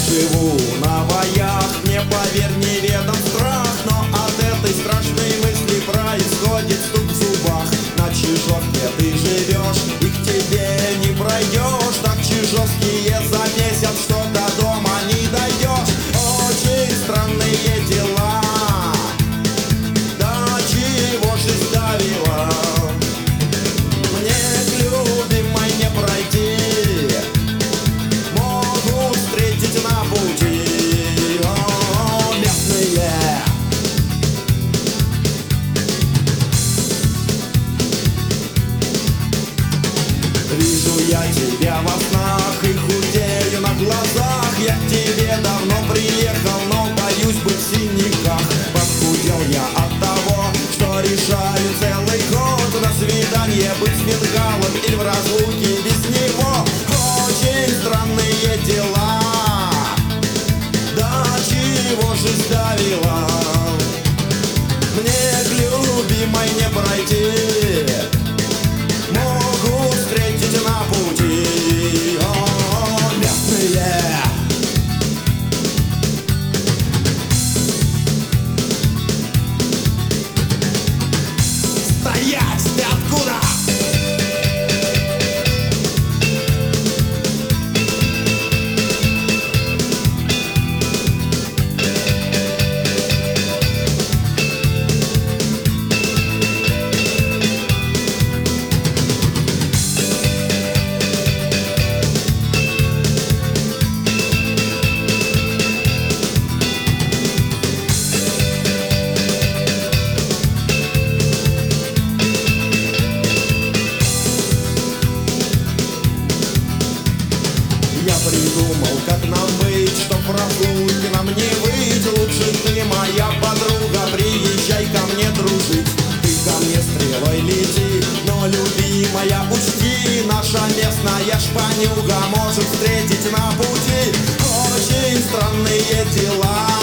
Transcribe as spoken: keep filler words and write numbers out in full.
живу на боях, мне, поверь, неведом страх, но от этой страшной мысли происходит стук в зубах. На Чижовке ты живешь, и к тебе не пройдешь, так чижовские замесят, что до дома не дойдешь. Очень странные дела, до чего же сдавило. Мне к любимой не пройти, могут встретить на пути. О, местные. Вижу я тебя во снах и худею на глазах. Я к тебе давно приехал, но боюсь быть в синяках. Похудел я от того, что решаю целый год на свидание быть с бенгалом или в разлуке без него. Очень странные дела, до чего же сдавило. Мне к любимой не пройти, могут встретить на пути. О, местные. Стоять! Ты откуда? Я придумал, как нам быть, чтоб разлуки нам не быть. Лучше ты, моя подруга, приезжай ко мне дружить. Ты ко мне стрелой лети, но, любимая, учти, наша местная шпанюга может встретить на пути. Очень странные дела,